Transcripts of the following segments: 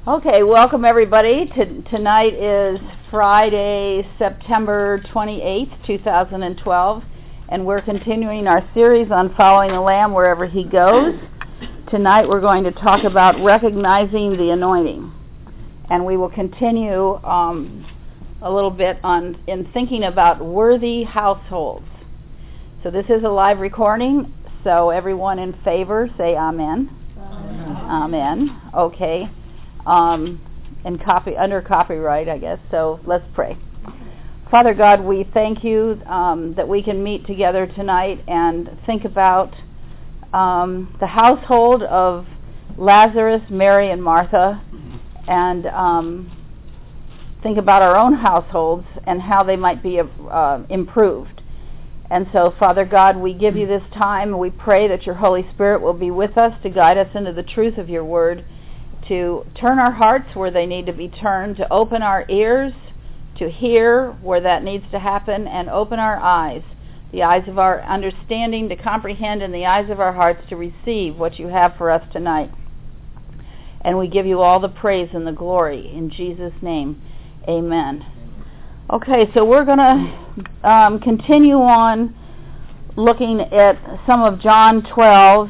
Okay, welcome everybody. Tonight is Friday, September 28th, 2012, and we're continuing our series on following the Lamb wherever he goes. Tonight we're going to talk about recognizing the anointing, and we will continue a little bit in thinking about worthy households. So this is a live recording, so everyone in favor say amen. Amen. Okay. And under copyright, I guess. So let's pray. Father God, we thank you that we can meet together tonight and think about the household of Lazarus, Mary, and Martha, and think about our own households and how they might be improved. And so, Father God, we give you this time, and we pray that your Holy Spirit will be with us to guide us into the truth of your word, to turn our hearts where they need to be turned, to open our ears to hear where that needs to happen, and open our eyes, the eyes of our understanding to comprehend, and the eyes of our hearts to receive what you have for us tonight. And we give you all the praise and the glory in Jesus' name. Amen. Okay, so we're going to continue on looking at some of John 12,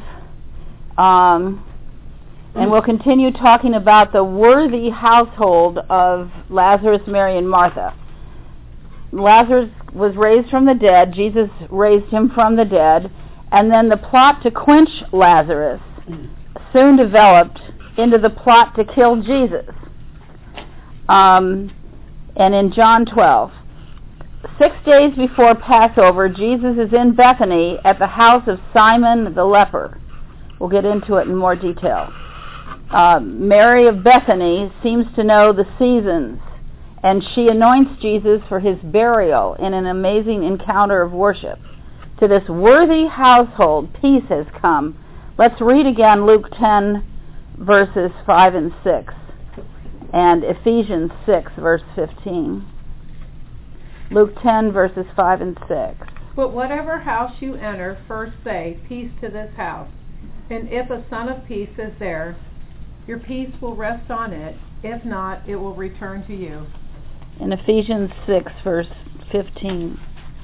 and we'll continue talking about the worthy household of Lazarus, Mary, and Martha. Lazarus was raised from the dead. Jesus raised him from the dead. And then the plot to quench Lazarus soon developed into the plot to kill Jesus. And in John 12, 6 days before Passover, Jesus is in Bethany at the house of Simon the leper. We'll get into it in more detail. Mary of Bethany seems to know the seasons, and she anoints Jesus for his burial in an amazing encounter of worship. To this worthy household, peace has come. Let's read again Luke 10, verses 5 and 6, and Ephesians 6, verse 15. Luke 10, verses 5 and 6. But whatever house you enter, first say, peace to this house. And if a son of peace is there, your peace will rest on it. If not, it will return to you. In Ephesians 6, verse 15.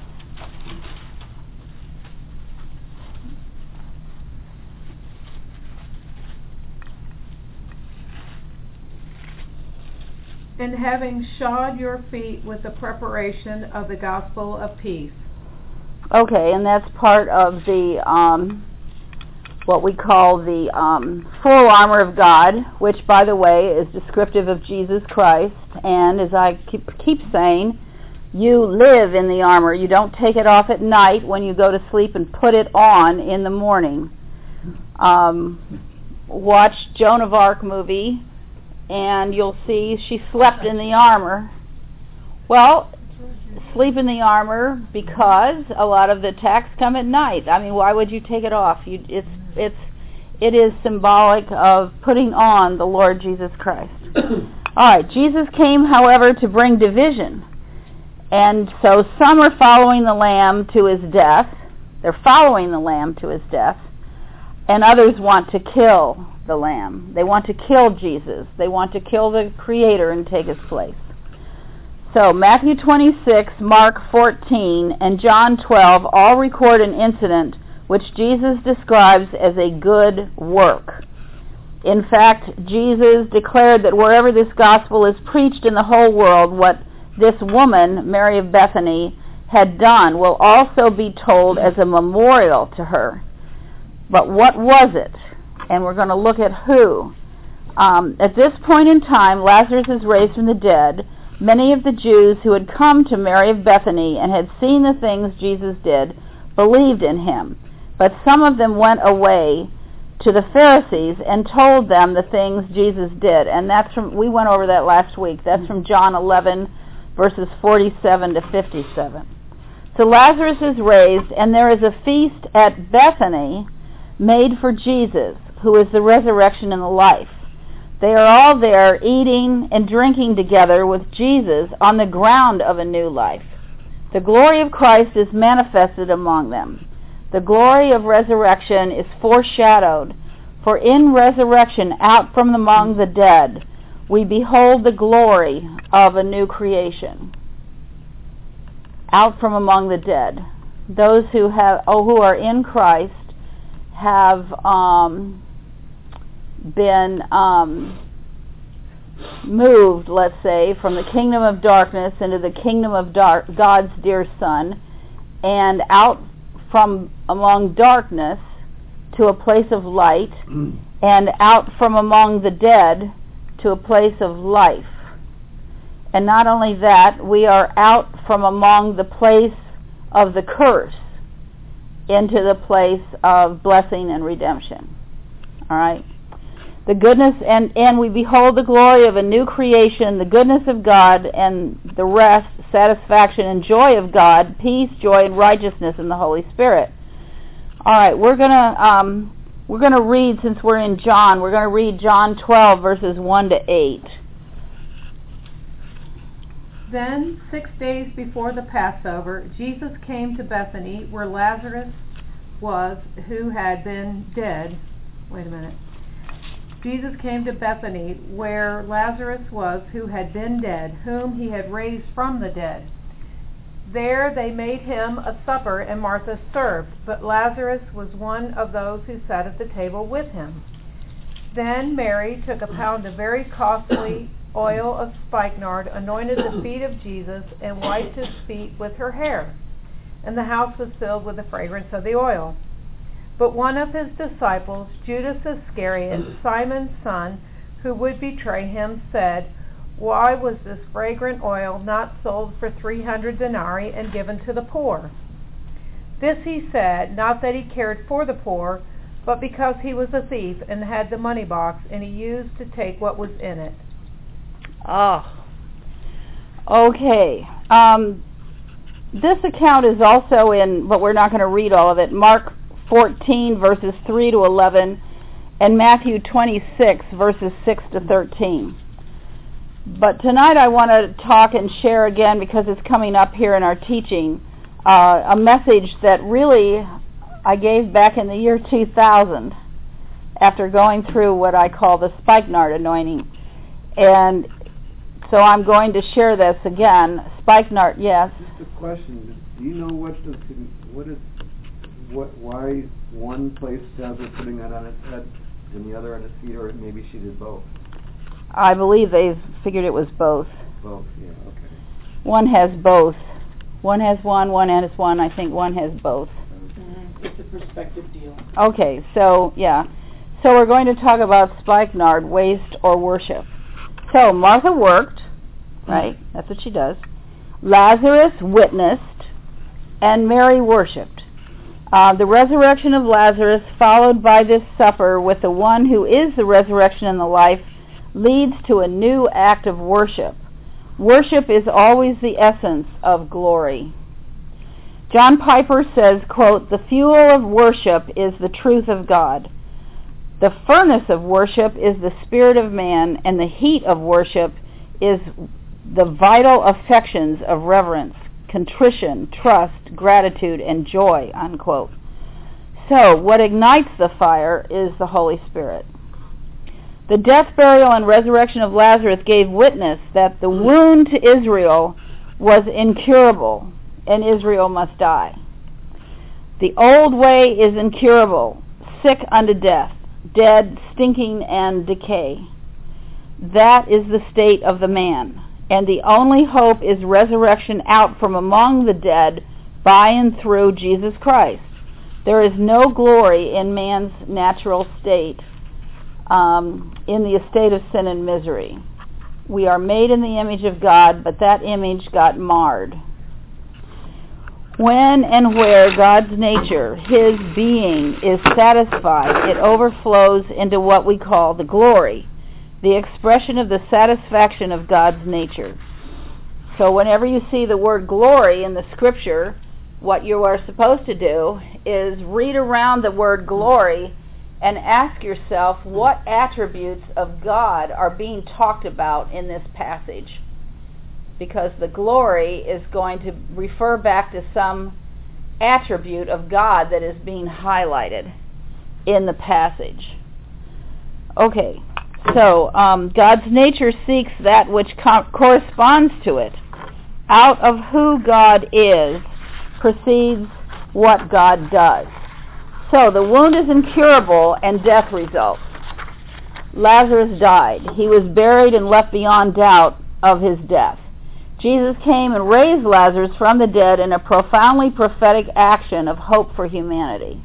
And having shod your feet with the preparation of the gospel of peace. Okay, and that's part of the what we call the full armor of God, which, by the way, is descriptive of Jesus Christ. And as I keep saying, you live in the armor. You don't take it off at night when you go to sleep and put it on in the morning. Watch Joan of Arc movie, and you'll see she slept in the armor. Well, sleep in the armor because a lot of the attacks come at night. I mean, why would you take it off? It is symbolic of putting on the Lord Jesus Christ. All right, Jesus came, however, to bring division. And so some are following the Lamb to his death. They're following the Lamb to his death. And others want to kill the Lamb. They want to kill Jesus. They want to kill the Creator and take his place. So Matthew 26, Mark 14, and John 12 all record an incident which Jesus describes as a good work. In fact, Jesus declared that wherever this gospel is preached in the whole world, what this woman, Mary of Bethany, had done will also be told as a memorial to her. But what was it? And we're going to look at who. At this point in time, Lazarus is raised from the dead. Many of the Jews who had come to Mary of Bethany and had seen the things Jesus did believed in him. But some of them went away to the Pharisees and told them the things Jesus did. And we went over that last week. That's from John 11, verses 47 to 57. So Lazarus is raised, and there is a feast at Bethany made for Jesus, who is the resurrection and the life. They are all there eating and drinking together with Jesus on the ground of a new life. The glory of Christ is manifested among them. The glory of resurrection is foreshadowed, for in resurrection out from among the dead, we behold the glory of a new creation out from among the dead. Those who are in Christ have been moved, let's say, from the kingdom of darkness into the kingdom of God's dear Son, and out from among darkness to a place of light, and out from among the dead to a place of life. And not only that, we are out from among the place of the curse into the place of blessing and redemption. All right? The goodness, and we behold the glory of a new creation, the goodness of God, and the rest, satisfaction, and joy of God, peace, joy, and righteousness in the Holy Spirit. All right, we're gonna read, since we're in John, we're gonna read John 12 verses 1 to 8. Then 6 days before the Passover, Jesus came to Bethany, where Lazarus was, who had been dead. Jesus came to Bethany, where Lazarus was, who had been dead, whom he had raised from the dead. There they made him a supper, and Martha served, but Lazarus was one of those who sat at the table with him. Then Mary took a pound of very costly oil of spikenard, anointed the feet of Jesus, and wiped his feet with her hair. And the house was filled with the fragrance of the oil. But one of his disciples, Judas Iscariot, Simon's son, who would betray him, said, "Why was this fragrant oil not sold for 300 denarii and given to the poor?" This he said, not that he cared for the poor, but because he was a thief and had the money box, and he used to take what was in it. Okay. This account is also in, but we're not going to read all of it, Mark 14 verses 3 to 11 and Matthew 26 verses 6 to 13. But tonight I want to talk and share again, because it's coming up here in our teaching, a message that really I gave back in the year 2000 after going through what I call the spikenard anointing. And so I'm going to share this again. Spikenard, yes? Just a question. Do you know why one place has her putting that on its head and the other on its feet, or maybe she did both? I believe they figured it was both. Both, yeah, okay. One has both. One has one has one. I think one has both. It's a perspective deal. Okay, so, yeah. So we're going to talk about spikenard, waste, or worship. So Martha worked, right? That's what she does. Lazarus witnessed, and Mary worshipped. The resurrection of Lazarus, followed by this supper with the one who is the resurrection and the life, leads to a new act of worship. Worship is always the essence of glory. John Piper says, quote, "The fuel of worship is the truth of God. The furnace of worship is the spirit of man, and the heat of worship is the vital affections of reverence, contrition, trust, gratitude, and joy," unquote. So, what ignites the fire is the Holy Spirit. The death, burial, and resurrection of Lazarus gave witness that the wound to Israel was incurable, and Israel must die. The old way is incurable, sick unto death, dead, stinking, and decay. That is the state of the man, and the only hope is resurrection out from among the dead by and through Jesus Christ. There is no glory in man's natural state, in the estate of sin and misery. We are made in the image of God, but that image got marred. When and where God's nature, His being, is satisfied, it overflows into what we call the glory, the expression of the satisfaction of God's nature. So whenever you see the word glory in the scripture, what you are supposed to do is read around the word glory and ask yourself what attributes of God are being talked about in this passage. Because the glory is going to refer back to some attribute of God that is being highlighted in the passage. Okay, So, God's nature seeks that which corresponds to it. Out of who God is proceeds what God does. So, the wound is incurable and death results. Lazarus died. He was buried and left beyond doubt of his death. Jesus came and raised Lazarus from the dead in a profoundly prophetic action of hope for humanity.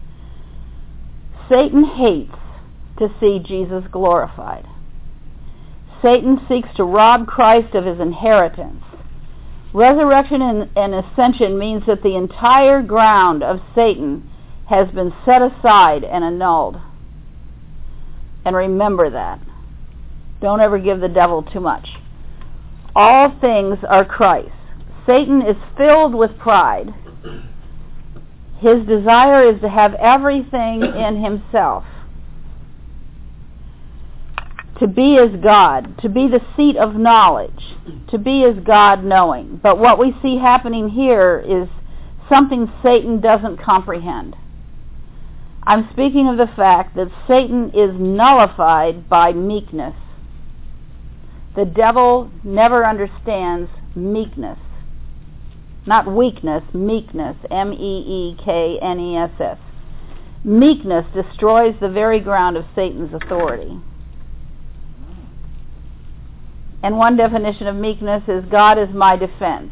Satan hates to see Jesus glorified. Satan seeks to rob Christ of his inheritance. Resurrection and ascension means that the entire ground of Satan has been set aside and annulled. And remember that. Don't ever give the devil too much. All things are Christ. Satan is filled with pride. His desire is to have everything in himself. To be as God, to be the seat of knowledge, to be as God knowing. But what we see happening here is something Satan doesn't comprehend. I'm speaking of the fact that Satan is nullified by meekness. The devil never understands meekness. Not weakness, meekness, meekness. Meekness destroys the very ground of Satan's authority. And one definition of meekness is God is my defense.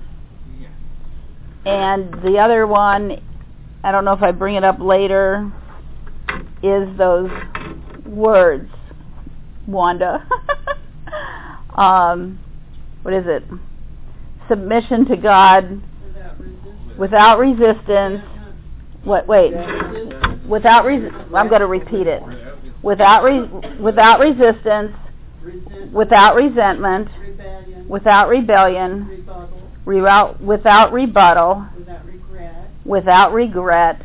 And the other one, I don't know if I bring it up later, is those words, Wanda. What is it? Submission to God without resistance. I'm going to repeat it. Without resistance, without resentment, without rebellion, without rebuttal, without regret,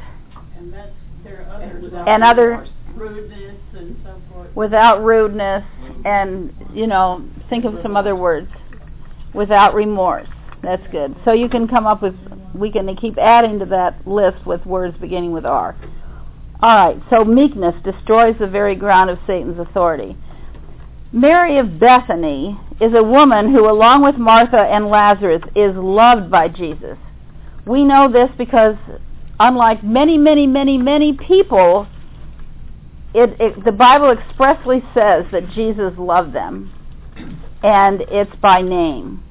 and other rudeness and so forth. Without rudeness, and think of some other words. Without remorse. That's good. So you can come up with, we can keep adding to that list with words beginning with R. Alright, so meekness destroys the very ground of Satan's authority. Mary of Bethany is a woman who, along with Martha and Lazarus, is loved by Jesus. We know this because, unlike many, many, many, many people, the Bible expressly says that Jesus loved them, and it's by name.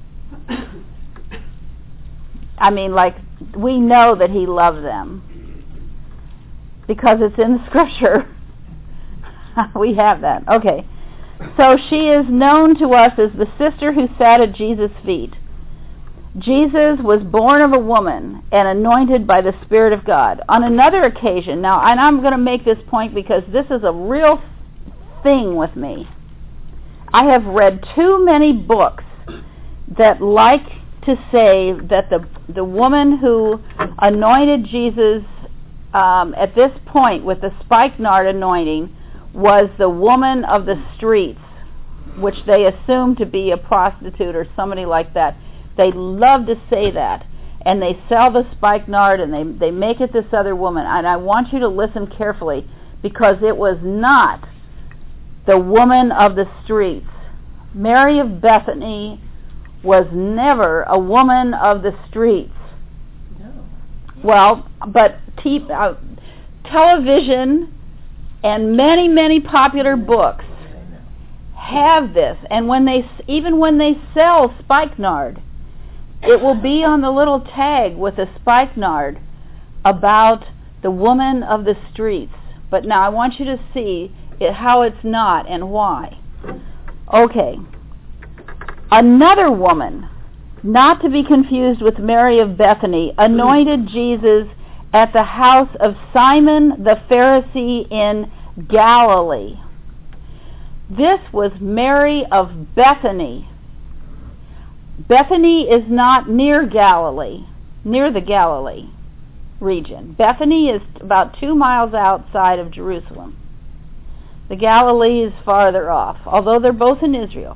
I mean, we know that he loved them because it's in the Scripture. We have that. Okay. So she is known to us as the sister who sat at Jesus' feet. Jesus was born of a woman and anointed by the Spirit of God. On another occasion, now, and I'm going to make this point because this is a real thing with me. I have read too many books that like to say that the woman who anointed Jesus at this point with the spikenard anointing was the woman of the streets, which they assume to be a prostitute or somebody like that. They love to say that, and they sell the spikenard, and they make it this other woman. And I want you to listen carefully, because it was not the woman of the streets. Mary of Bethany was never a woman of the streets. No. Well, but television and many, many popular books have this, and even when they sell spikenard, it will be on the little tag with a spikenard about the woman of the streets. But now I want you to see how it's not and why. Okay. Another woman, not to be confused with Mary of Bethany, anointed Jesus at the house of Simon the Pharisee in Galilee. This was Mary of Bethany. Bethany is not near Galilee, near the Galilee region. Bethany is about 2 miles outside of Jerusalem. The Galilee is farther off, although they're both in Israel.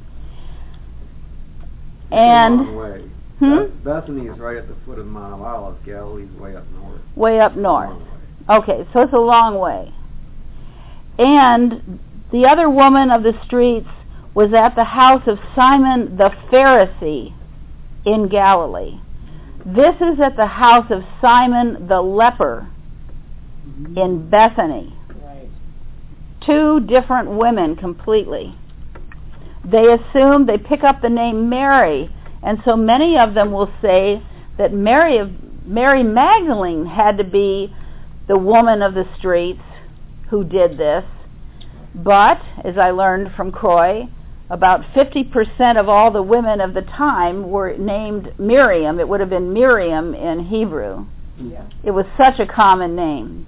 And a long way. Bethany is right at the foot of Mount of Olives. Galilee's way up north. Way up north. Okay, so it's a long way. And The other woman of the streets was at the house of Simon the Pharisee in Galilee. This is at the house of Simon the leper in Bethany. Right. Two different women completely. They pick up the name Mary, and so many of them will say that Mary Magdalene had to be the woman of the streets who did this. But, as I learned from Croy, about 50% of all the women of the time were named Miriam. It would have been Miriam in Hebrew. Yeah. It was such a common name.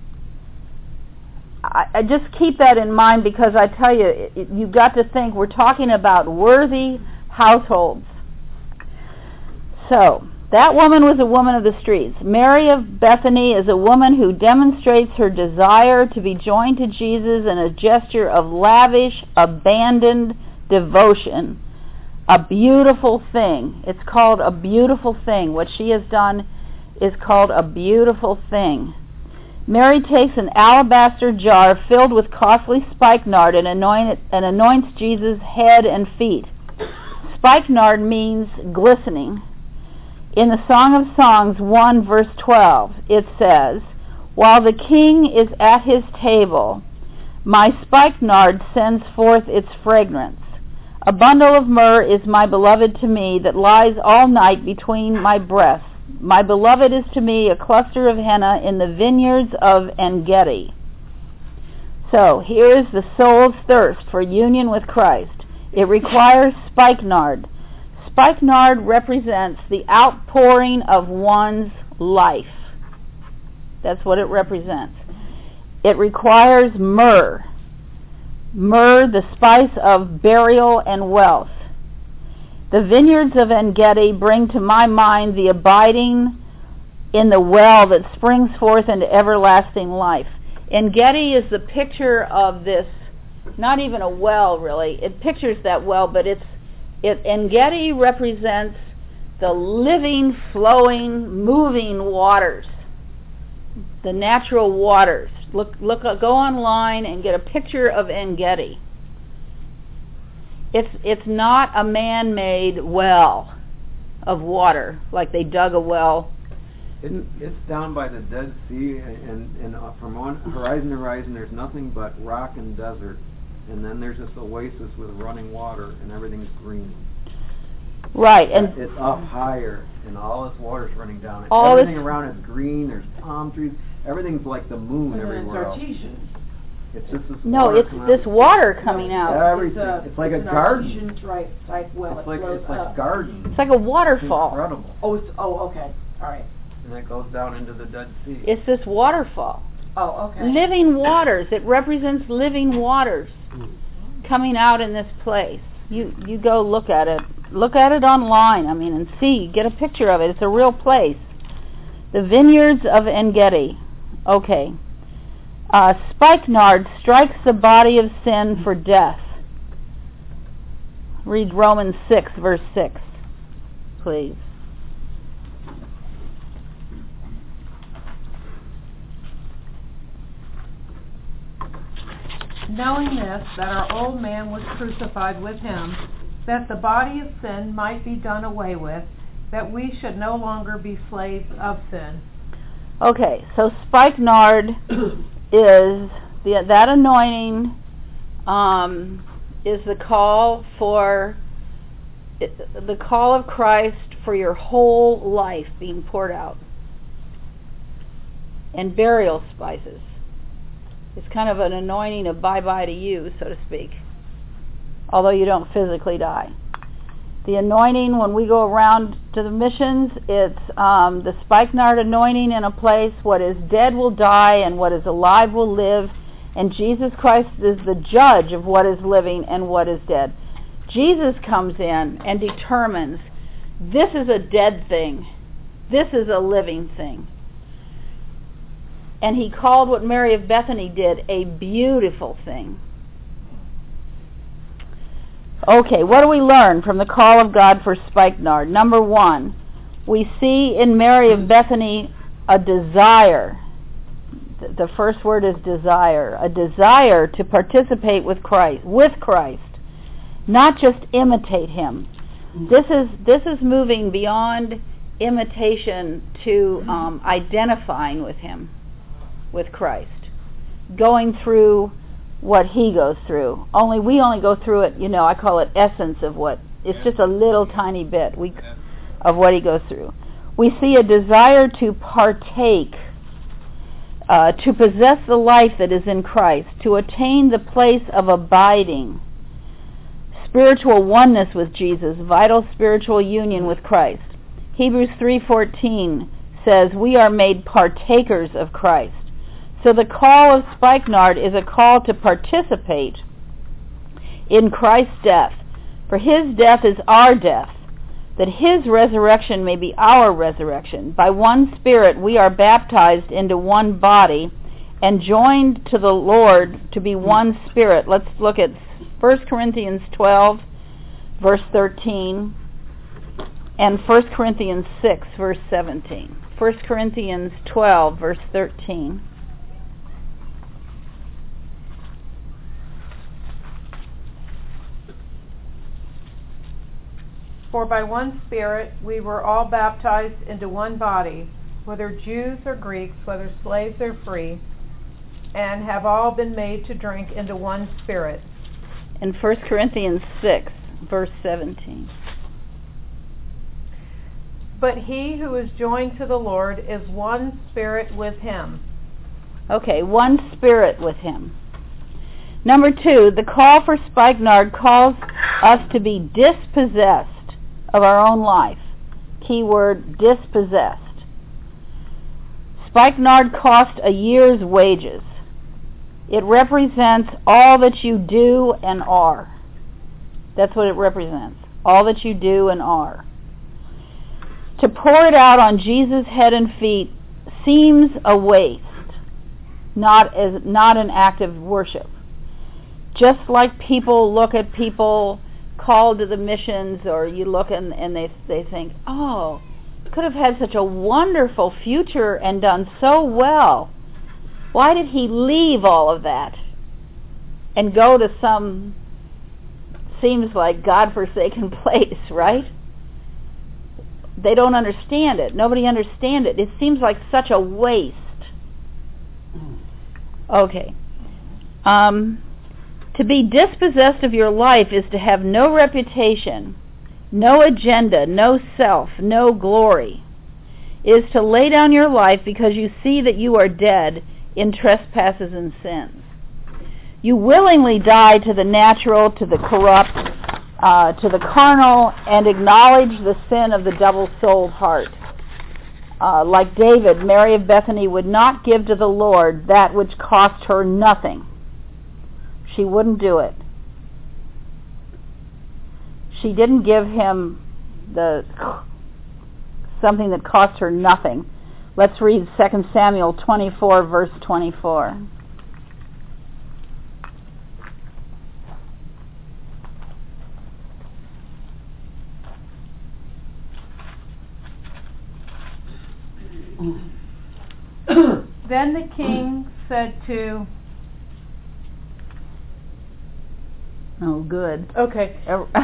I just keep that in mind because I tell you, you've got to think we're talking about worthy households. So, that woman was a woman of the streets. Mary of Bethany is a woman who demonstrates her desire to be joined to Jesus in a gesture of lavish, abandoned devotion. A beautiful thing. It's called a beautiful thing. What she has done is called a beautiful thing. Mary takes an alabaster jar filled with costly spikenard and anoints Jesus' head and feet. Spikenard means glistening. In the Song of Songs 1 verse 12, it says, "While the king is at his table, my spikenard sends forth its fragrance. A bundle of myrrh is my beloved to me that lies all night between my breasts. My beloved is to me a cluster of henna in the vineyards of En-Gedi." So, here is the soul's thirst for union with Christ. It requires spikenard. Spikenard represents the outpouring of one's life. That's what it represents. It requires myrrh. Myrrh, the spice of burial and wealth. The vineyards of En-Gedi bring to my mind the abiding in the well that springs forth into everlasting life. En-Gedi is the picture of this, not even a well really. It pictures that well, but En-Gedi represents the living, flowing, moving waters, the natural waters. Go online and get a picture of En-Gedi. It's not a man-made well of water, like they dug a well. It's down by the Dead Sea, and from one horizon to horizon, there's nothing but rock and desert, and then there's this oasis with running water, and everything's green. Right, and it's up higher, and all this water's running down. All everything around is green. There's palm trees. Everything's like the moon everywhere else. It's just this water. It's this water coming out. Everything. It's like a garden. Type well. It's like a garden. It's like a waterfall. It's incredible. Okay. All right. And that goes down into the Dead Sea. It's this waterfall. Oh, okay. Living waters. It represents living waters coming out in this place. You go look at it. Look at it online, and see. Get a picture of it. It's a real place. The vineyards of En-Gedi. Okay. Spikenard strikes the body of sin for death. Read Romans 6, verse 6, please. Knowing this, that our old man was crucified with him, that the body of sin might be done away with, that we should no longer be slaves of sin. Okay, so spikenard is that anointing is the call of Christ for your whole life being poured out. And burial spices. It's kind of an anointing of bye-bye to you, so to speak, although you don't physically die. The anointing, when we go around to the missions, it's the spikenard anointing in a place. What is dead will die, and what is alive will live. And Jesus Christ is the judge of what is living and what is dead. Jesus comes in and determines, this is a dead thing. This is a living thing. And he called what Mary of Bethany did a beautiful thing. Okay, what do we learn from the call of God for spikenard? Number one, we see in Mary of Bethany a desire. The first word is desire. A desire to participate with Christ, not just imitate Him. This is moving beyond imitation to identifying with Him, with Christ, going through what He goes through. We only go through it, I call it essence of what, it's just a little tiny bit of what He goes through. We see a desire to partake, to possess the life that is in Christ, to attain the place of abiding, spiritual oneness with Jesus, vital spiritual union with Christ. Hebrews 3:14 says, we are made partakers of Christ. So the call of Spikenard is a call to participate in Christ's death. For His death is our death, that His resurrection may be our resurrection. By one Spirit we are baptized into one body and joined to the Lord to be one Spirit. Let's look at 1 Corinthians 12, verse 13, and 1 Corinthians 6, verse 17. 1 Corinthians 12, verse 13. For by one Spirit we were all baptized into one body, whether Jews or Greeks, whether slaves or free, and have all been made to drink into one Spirit. In 1 Corinthians 6, verse 17. But he who is joined to the Lord is one Spirit with Him. Okay, one Spirit with Him. Number 2, the call for Spikenard calls us to be dispossessed of our own life. Keyword, dispossessed. Spikenard cost a year's wages. It represents all that you do and are. That's what it represents. All that you do and are. To pour it out on Jesus' head and feet seems a waste, not an act of worship. Just like people look at people called to the missions, or you look and they think, oh, could have had such a wonderful future and done so well. Why did he leave all of that and go to some, seems like, God-forsaken place, right? They don't understand it. Nobody understands it. It seems like such a waste. Okay. To be dispossessed of your life is to have no reputation, no agenda, no self, no glory. It is to lay down your life because you see that you are dead in trespasses and sins. You willingly die to the natural, to the corrupt, to the carnal, and acknowledge the sin of the double-souled heart. Like David, Mary of Bethany would not give to the Lord that which cost her nothing. She wouldn't do it. She didn't give him something that cost her nothing. Let's read 2 Samuel 24, verse 24. Then the king said to... Oh, good. Okay.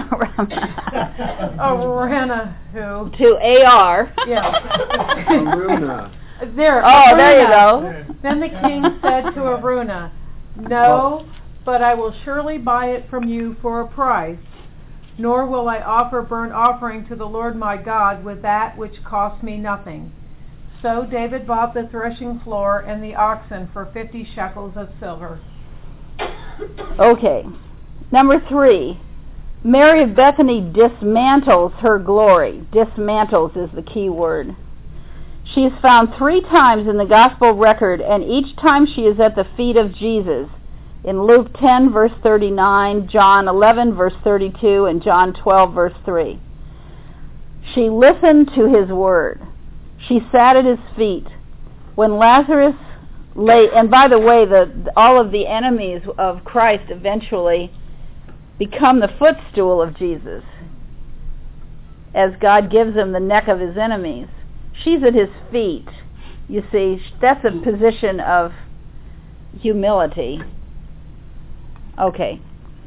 Araunah, who... To A.R. Yeah. Araunah. There. Oh, there you Araunah. go. Then the king said to Araunah, no, but I will surely buy it from you for a price, nor will I offer burnt offering to the Lord my God with that which cost me nothing. So David bought the threshing floor and the oxen for 50 shekels of silver. Okay. Number 3, Mary of Bethany dismantles her glory. Dismantles is the key word. She is found 3 times in the gospel record, and each time she is at the feet of Jesus. In Luke 10, verse 39, John 11, verse 32, and John 12, verse 3. She listened to his word. She sat at his feet. When Lazarus lay, and by the way, all of the enemies of Christ eventually become the footstool of Jesus, as God gives him the neck of his enemies. She's at his feet. You see, that's a position of humility. Okay.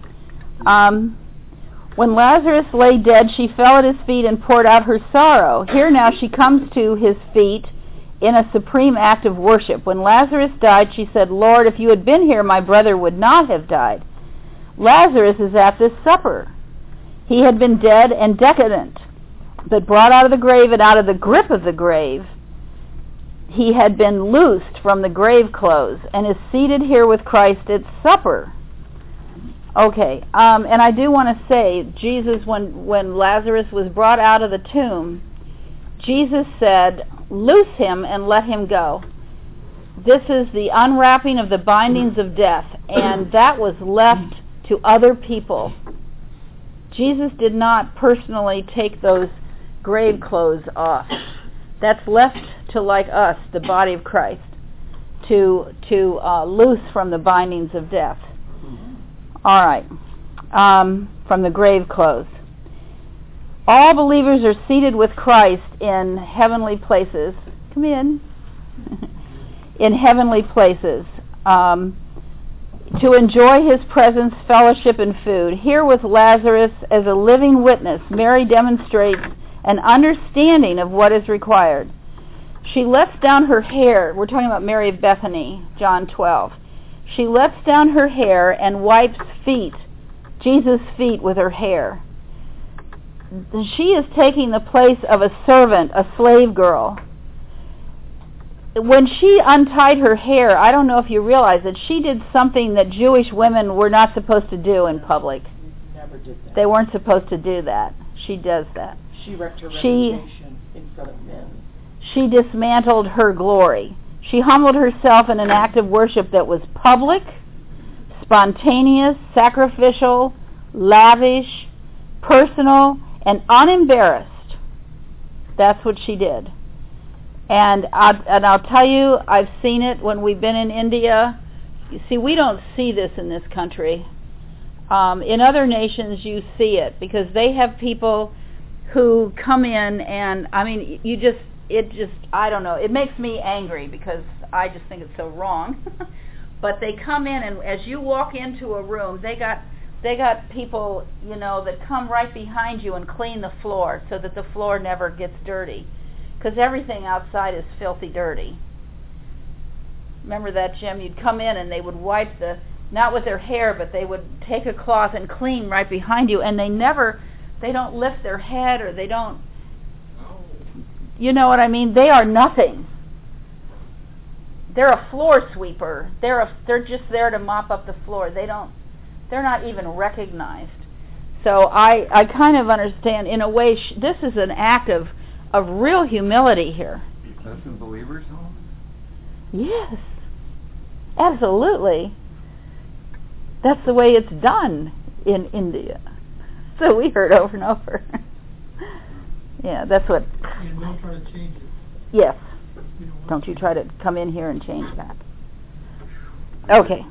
When Lazarus lay dead, she fell at his feet and poured out her sorrow. Here now she comes to his feet in a supreme act of worship. When Lazarus died, she said, Lord, if you had been here, my brother would not have died. Lazarus is at this supper. He had been dead and decadent, but brought out of the grave, and out of the grip of the grave he had been loosed from the grave clothes and is seated here with Christ at supper. Okay, and I do want to say, Jesus, when Lazarus was brought out of the tomb, Jesus said, loose him and let him go. This is the unwrapping of the bindings of death, and that was left to other people. Jesus did not personally take those grave clothes off. That's left to, like us, the body of Christ, to loose from the bindings of death. All right, from the grave clothes. All believers are seated with Christ in heavenly places. Come in. In heavenly places. To enjoy his presence, fellowship, and food. Here with Lazarus as a living witness, Mary demonstrates an understanding of what is required. She lets down her hair. We're talking about Mary of Bethany, John 12. She lets down her hair and wipes Jesus' feet with her hair. She is taking the place of a servant, a slave girl. When she untied her hair, I don't know if you realize that she did something that Jewish women were not supposed to do in public. Never did that. They weren't supposed to do that. She does that. She wrecked her reputation in front of men. She dismantled her glory. She humbled herself in an act of worship that was public, spontaneous, sacrificial, lavish, personal, and unembarrassed. That's what she did. And I'll tell you, I've seen it when we've been in India. You see, we don't see this in this country. In other nations, you see it because they have people who come in, and I mean, I don't know. It makes me angry because I just think it's so wrong. But they come in, and as you walk into a room, they got people, that come right behind you and clean the floor so that the floor never gets dirty. Because everything outside is filthy dirty. Remember that, Jim? You'd come in and they would wipe not with their hair, but they would take a cloth and clean right behind you, and they don't lift their head, or they don't, you know what I mean? They are nothing. They're a floor sweeper. They're just there to mop up the floor. They're not even recognized. So I kind of understand, in a way, this is an act of real humility here. That's in believers' homes? Yes, absolutely. That's the way it's done in India. So we heard over and over. Yeah, that's what. And don't try to change it. Yes. Don't you try to come in here and change that. Okay.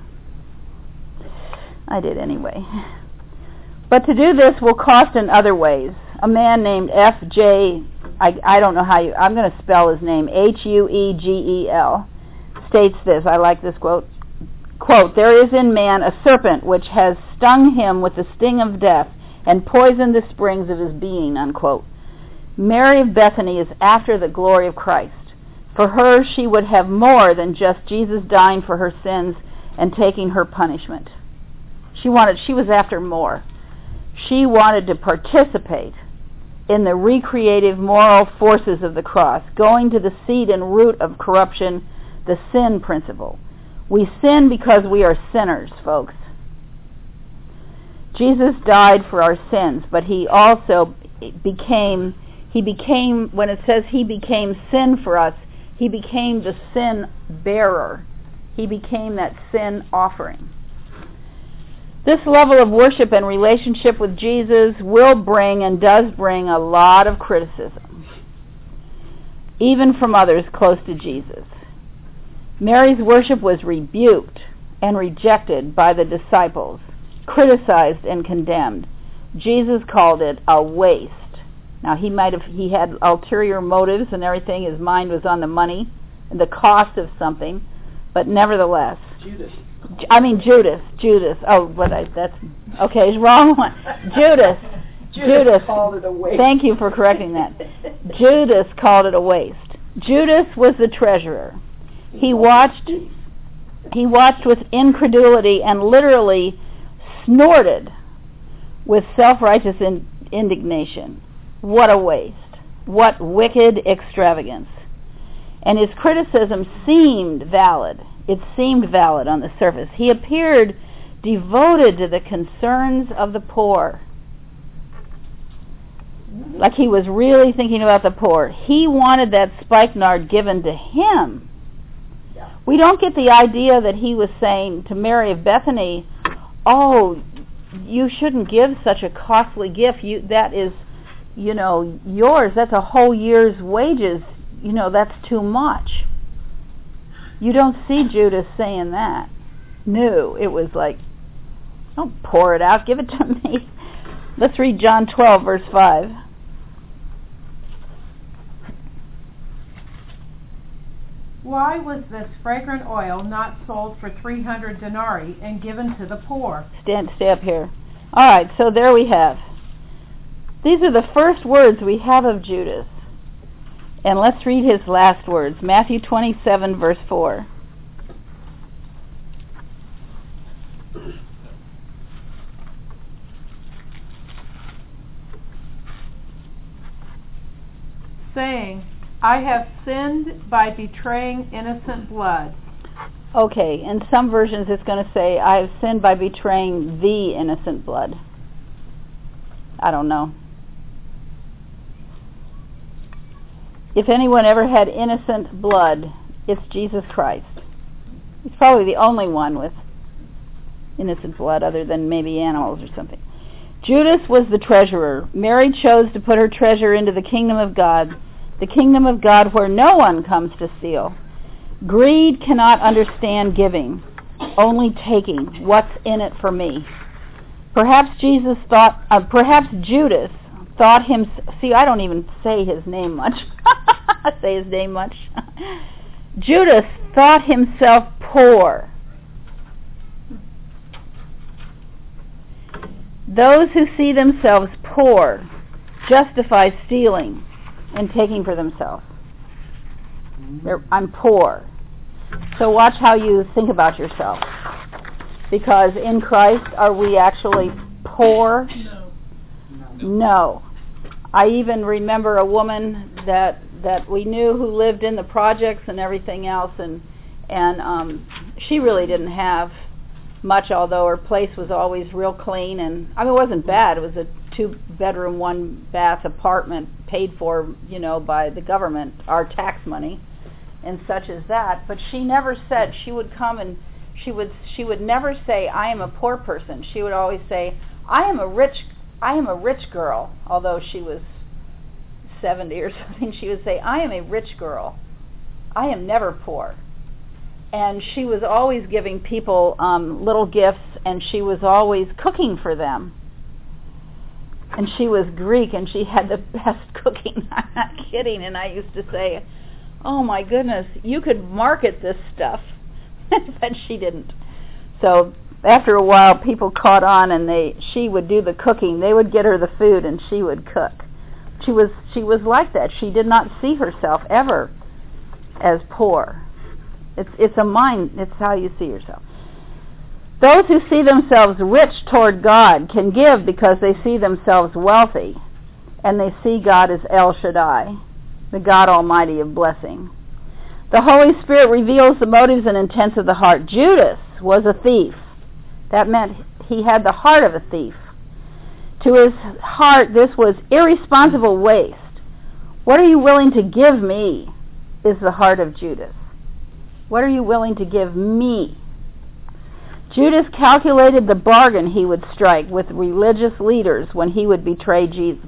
I did anyway. But to do this will cost in other ways. A man named F.J., I don't know how I'm going to spell his name, Huegel, states this. I like this quote. Quote, there is in man a serpent which has stung him with the sting of death and poisoned the springs of his being, unquote. Mary of Bethany is after the glory of Christ. For her, she would have more than just Jesus dying for her sins and taking her punishment. She was after more. She wanted to participate in the recreative moral forces of the cross, going to the seed and root of corruption, the sin principle. We sin because we are sinners, folks. Jesus died for our sins, but he also became, when it says he became sin for us, he became the sin bearer. He became that sin offering. This level of worship and relationship with Jesus will bring and does bring a lot of criticism, even from others close to Jesus. Mary's worship was rebuked and rejected by the disciples, criticized and condemned. Jesus called it a waste. Now he had ulterior motives and everything. His mind was on the money and the cost of something. But nevertheless, Judas. Judas. Oh, that's okay. It's wrong one. Judas called it a waste. Thank you for correcting that. Judas called it a waste. Judas was the treasurer. He watched with incredulity and literally snorted with self-righteous indignation. What a waste. What wicked extravagance. And his criticism seemed valid. It seemed valid on the surface. He appeared devoted to the concerns of the poor. Like he was really thinking about the poor. He wanted that spikenard given to him. We don't get the idea that he was saying to Mary of Bethany, oh, you shouldn't give such a costly gift. That is, yours. That's a whole year's wages. That's too much. You don't see Judas saying that. No, it was like, don't pour it out. Give it to me. Let's read John 12, verse 5. Why was this fragrant oil not sold for 300 denarii and given to the poor? Stay up here. All right, so there we have. These are the first words we have of Judas. And let's read his last words. Matthew 27, verse 4. Saying, I have sinned by betraying innocent blood. Okay, in some versions it's going to say, I have sinned by betraying the innocent blood. I don't know. If anyone ever had innocent blood, it's Jesus Christ. He's probably the only one with innocent blood other than maybe animals or something. Judas was the treasurer. Mary chose to put her treasure into the kingdom of God where no one comes to steal. Greed cannot understand giving, only taking. What's in it for me? Perhaps Judas thought him. See, I don't even say his name much. Judas thought himself poor. Those who see themselves poor justify stealing and taking for themselves. I'm poor. So watch how you think about yourself. Because in Christ, are we actually poor? No. I even remember a woman that we knew who lived in the projects and everything else, and she really didn't have much, although her place was always real clean, and it wasn't bad. It was a 2-bedroom, 1-bath apartment paid for, by the government, our tax money, and such as that. But she never said, she would come and she would never say, I am a poor person. She would always say, I am a rich girl. Although she was 70 or something, she would say, I am a rich girl. I am never poor. And she was always giving people little gifts, and she was always cooking for them. And she was Greek, and she had the best cooking. I'm not kidding. And I used to say, oh my goodness, you could market this stuff. But she didn't. So after a while, people caught on, and she would do the cooking. They would get her the food, and she would cook. She was like that. She did not see herself ever as poor. It's a mind. It's how you see yourself. Those who see themselves rich toward God can give because they see themselves wealthy, and they see God as El Shaddai, the God Almighty of blessing. The Holy Spirit reveals the motives and intents of the heart. Judas was a thief. That meant he had the heart of a thief. To his heart, this was irresponsible waste. What are you willing to give me? Is the heart of Judas. What are you willing to give me? Judas calculated the bargain he would strike with religious leaders when he would betray Jesus.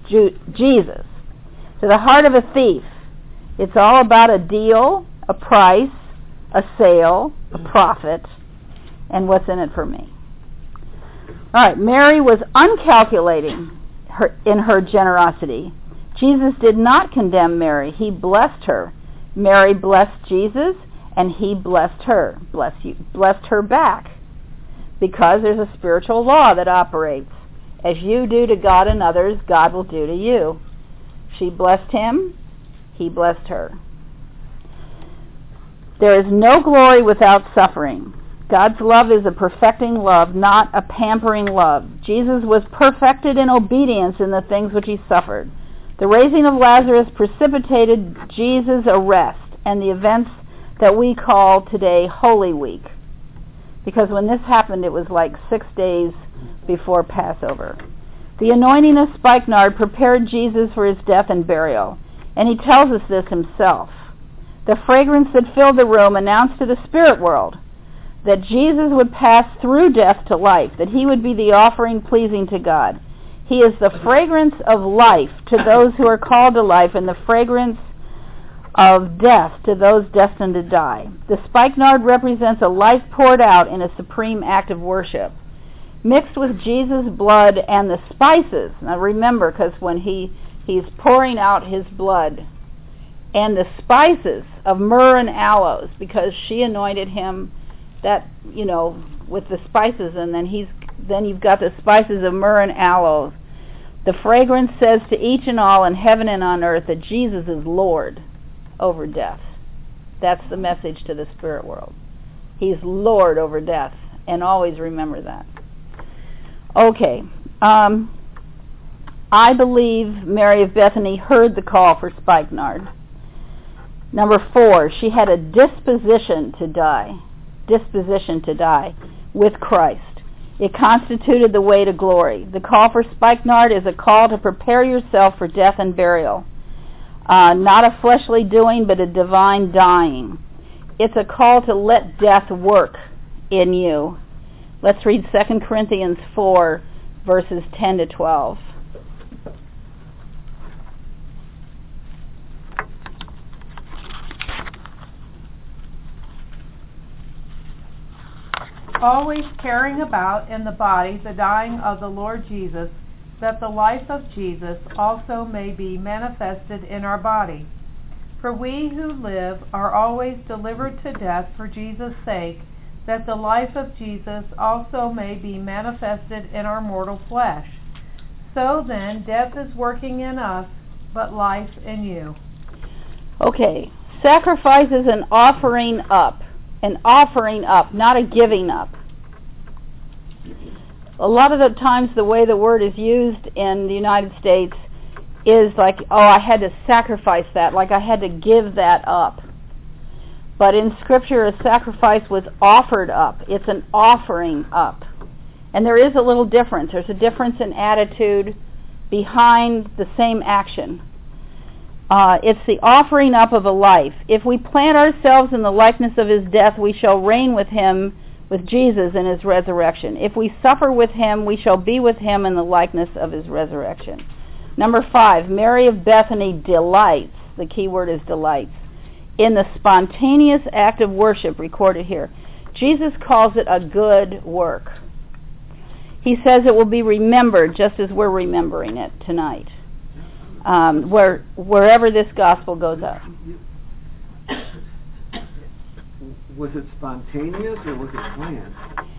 To the heart of a thief, it's all about a deal, a price, a sale, a profit, and what's in it for me. All right, Mary was uncalculating in her generosity. Jesus did not condemn Mary. He blessed her. Mary blessed Jesus, And he blessed her, blessed her back, because there's a spiritual law that operates. As you do to God and others, God will do to you. She blessed him, he blessed her. There is no glory without suffering. God's love is a perfecting love, not a pampering love. Jesus was perfected in obedience in the things which he suffered. The raising of Lazarus precipitated Jesus' arrest and the events that we call today Holy Week. Because when this happened, it was like 6 days before Passover. The anointing of spikenard prepared Jesus for his death and burial, and he tells us this himself. The fragrance that filled the room announced to the spirit world that Jesus would pass through death to life, that he would be the offering pleasing to God. He is the fragrance of life to those who are called to life, and the fragrance of death to those destined to die. The spikenard represents a life poured out in a supreme act of worship, mixed with Jesus' blood and the spices. Now remember, because when he's pouring out his blood, and the spices of myrrh and aloes, because she anointed him, that, with the spices, and then you've got the spices of myrrh and aloes. The fragrance says to each and all in heaven and on earth that Jesus is Lord over death. That's the message to the spirit world. He's Lord over death, and always remember that. Okay. I believe Mary of Bethany heard the call for spikenard. Number 4, she had a disposition to die with Christ. It constituted the way to glory. The call for spikenard is a call to prepare yourself for death and burial. Not a fleshly doing, but a divine dying. It's a call to let death work in you. Let's read 2 Corinthians 4, verses 10 to 12. Always carrying about in the body the dying of the Lord Jesus, that the life of Jesus also may be manifested in our body. For we who live are always delivered to death for Jesus' sake, that the life of Jesus also may be manifested in our mortal flesh. So then, death is working in us, but life in you. Okay, sacrifice is an offering up, not a giving up. A lot of the times the way the word is used in the United States is like, I had to sacrifice that, like I had to give that up. But in Scripture, a sacrifice was offered up. It's an offering up. And there is a little difference. There's a difference in attitude behind the same action. It's the offering up of a life. If we plant ourselves in the likeness of his death, we shall reign with him, with Jesus in his resurrection. If we suffer with him, we shall be with him in the likeness of his resurrection. Number 5, Mary of Bethany delights, the key word is delights, in the spontaneous act of worship recorded here. Jesus calls it a good work. He says it will be remembered just as we're remembering it tonight. Wherever this gospel goes up. Was it spontaneous or was it planned?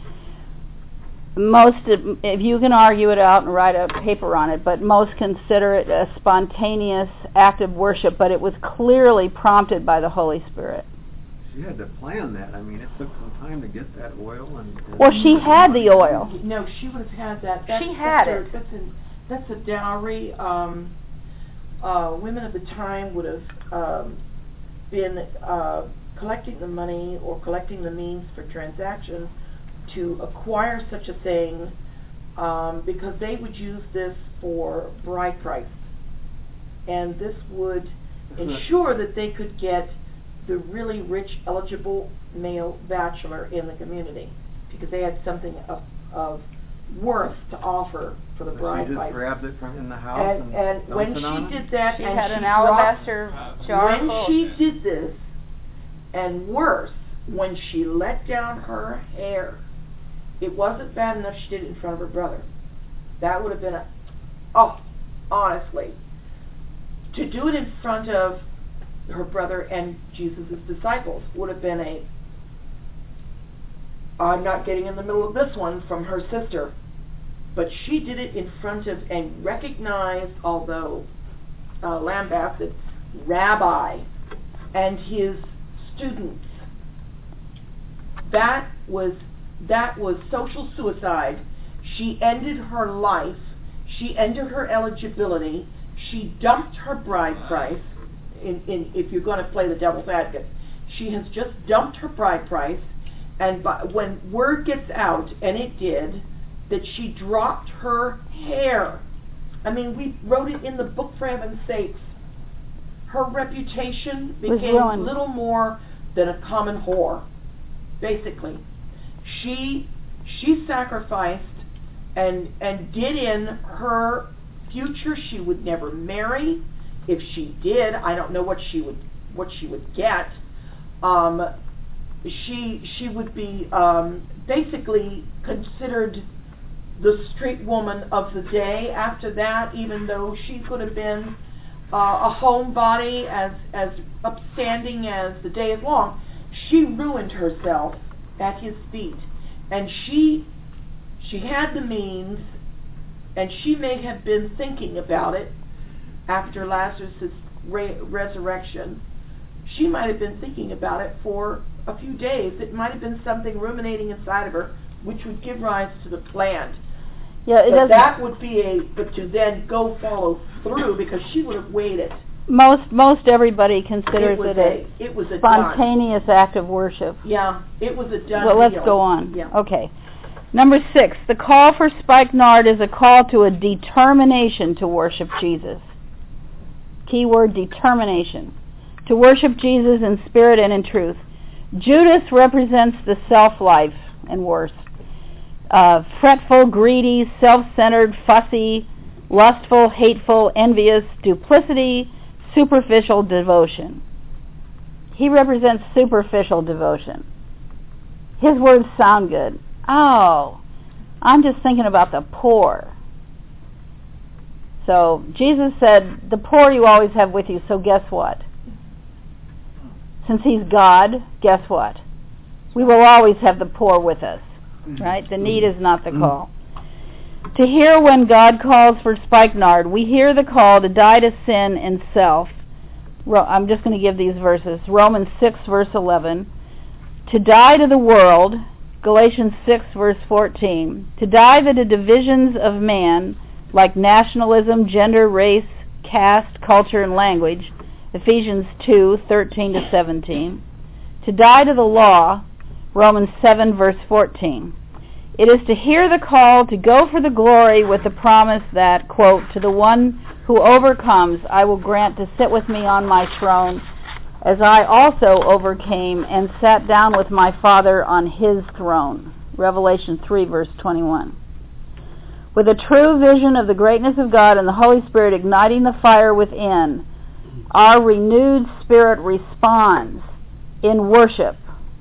If you can argue it out and write a paper on it, but most consider it a spontaneous act of worship, but it was clearly prompted by the Holy Spirit. She had to plan that. I mean, it took some time to get that oil. Well, she had the oil. No, she would have had that. She had it. That's a dowry. Women of the time would have been collecting the money or collecting the means for transactions to acquire such a thing, because they would use this for bride price, and this would ensure that they could get the really rich, eligible male bachelor in the community, because they had something of worth to offer for the bride price. She just grabbed it from in the house and when she did that, she and had an alabaster jar. When she did this, and worse, when she let down her hair, it wasn't bad enough she did it in front of her brother. That would have been honestly, to do it in front of her brother and Jesus' disciples. Would have been I'm not getting in the middle of this one from her sister. But she did it in front of and recognized, although lambasted, Rabbi and his students. That was social suicide. She ended her life. She ended her eligibility. She dumped her bride price. If you're going to play the devil's advocate, she has just dumped her bride price. And when word gets out, and it did, that she dropped her hair. I mean, we wrote it in the book for heaven's sakes. Her reputation became little more than a common whore, basically. She sacrificed and did in her future. She would never marry. If she did, I don't know what she would get. She would be basically considered the straight woman of the day after that, even though she could have been a homebody as upstanding as the day is long. She ruined herself at his feet, and she had the means, and she may have been thinking about it after Lazarus' resurrection. She might have been thinking about it for a few days. It might have been something ruminating inside of her, which would give rise to the plan. Yeah, but that would be but to then go follow through, because she would have waited. Most everybody considers it was a spontaneous act of worship. Yeah, it was a done Well, let's deal. go on. Yeah. Okay. Number 6, the call for spikenard is a call to a determination to worship Jesus. Keyword, determination. To worship Jesus in spirit and in truth. Judas represents the self-life and worse. Fretful, greedy, self-centered, fussy, lustful, hateful, envious, duplicity, superficial devotion. He represents superficial devotion. His words sound good. Oh, I'm just thinking about the poor. So Jesus said, the poor you always have with you, so guess what? Since he's God, guess what? We will always have the poor with us. Right? The need is not the call. To hear when God calls for spikenard, we hear the call to die to sin and self. I'm just going to give these verses. Romans 6, verse 11. To die to the world, Galatians 6, verse 14. To die to the divisions of man, like nationalism, gender, race, caste, culture, and language, Ephesians 2, 13 to 17. To die to the law, Romans 7, verse 14. It is to hear the call to go for the glory with the promise that, quote, to the one who overcomes, I will grant to sit with me on my throne, as I also overcame and sat down with my Father on his throne. Revelation 3, verse 21. With a true vision of the greatness of God and the Holy Spirit igniting the fire within, our renewed spirit responds in worship.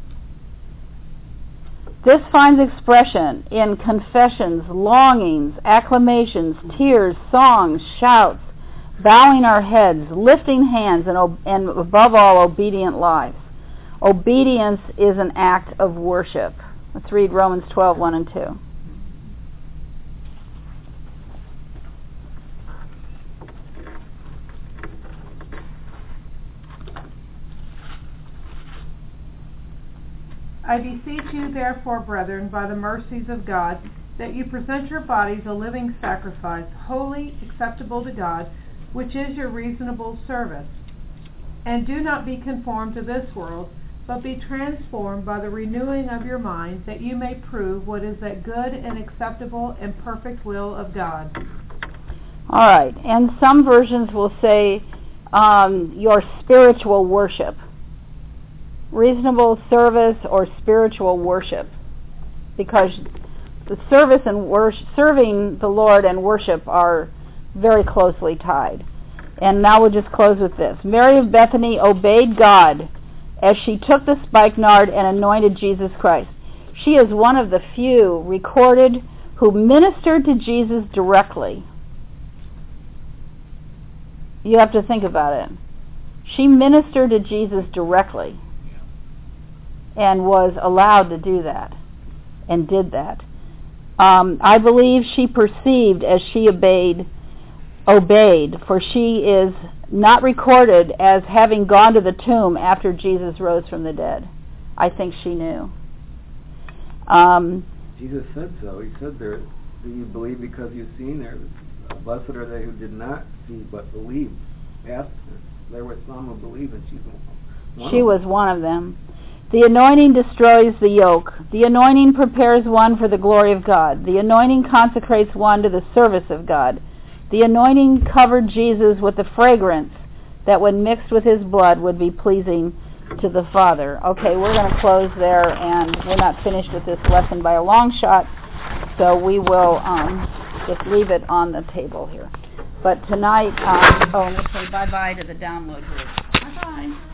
This finds expression in confessions, longings, acclamations, tears, songs, shouts, bowing our heads, lifting hands, and above all, obedient lives. Obedience is an act of worship. Let's read Romans 12, 1 and 2. I beseech you, therefore, brethren, by the mercies of God, that you present your bodies a living sacrifice, holy, acceptable to God, which is your reasonable service. And do not be conformed to this world, but be transformed by the renewing of your mind, that you may prove what is that good and acceptable and perfect will of God. All right, and some versions will say your spiritual worship. Reasonable service or spiritual worship, because the service and serving the Lord and worship are very closely tied. And now we'll just close with this. Mary of Bethany obeyed God as she took the spikenard and anointed Jesus Christ. She is one of the few recorded who ministered to Jesus directly. You have to think about it. She ministered to Jesus directly and was allowed to do that and did that. I believe she perceived as she obeyed, for she is not recorded as having gone to the tomb after Jesus rose from the dead. I think she knew. Jesus said so. He said, "There, do you believe because you've seen? There, blessed are they who did not see but believed." Yes, there were some who believed, and she was one of them. The anointing destroys the yoke. The anointing prepares one for the glory of God. The anointing consecrates one to the service of God. The anointing covered Jesus with the fragrance that when mixed with his blood would be pleasing to the Father. Okay, we're going to close there, and we're not finished with this lesson by a long shot, so we will just leave it on the table here. But tonight, we'll say bye-bye to the download group. Bye-bye.